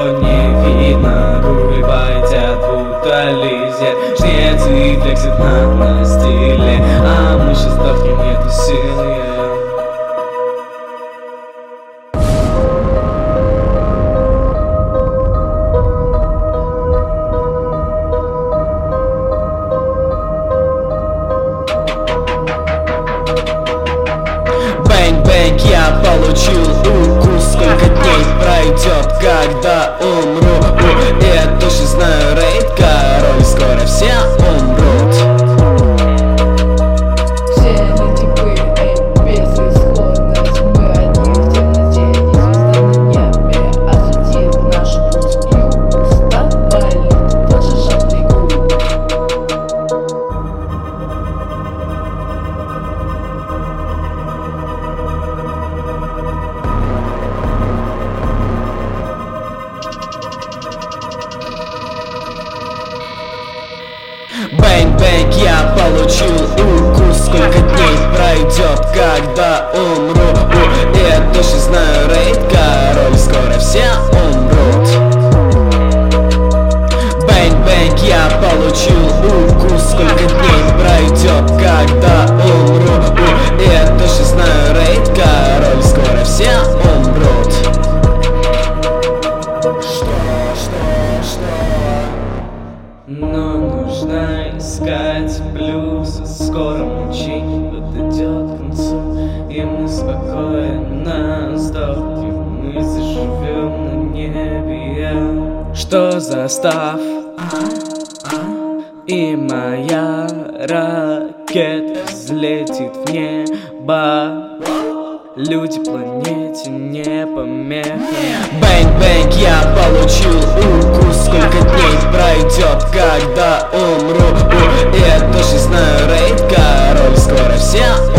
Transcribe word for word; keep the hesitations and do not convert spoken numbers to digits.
не видно. Губы полетят, будто лизер. Жнец и флексит над на стиле, а мы сейчас сдохнем, нету силы. Бэнг-бэнг, я получил укус. Сколько дней пройдет, когда умру? Я точно знаю, рейд король, скоро все умрут. Все люди были безысходность. Мы одни в темноте, и звезда на небе осветит наш путь. И уставали тот же желтый губ. Бэнг-бэнг, я получил укус. Сколько дней пройдет, когда умру? Я точно знаю, рейд король, скоро все умрут. Бэнг-бэнг, я получил укус. Сколько дней пройдет, когда умру? Я точно знаю, рейд король, скоро все умрут. Что, что, что? Но нужно искать плюсы. Скоро мучение подойдет к концу, и мы спокойно сдохнем. Мы заживем на небе. Что за став? И моя ракета взлетит в небо. Люди планете не помеха. Бэнг-бэнг, я получил укус. Сколько дней пройдет, когда умру? Я точно знаю, рейд король, скоро все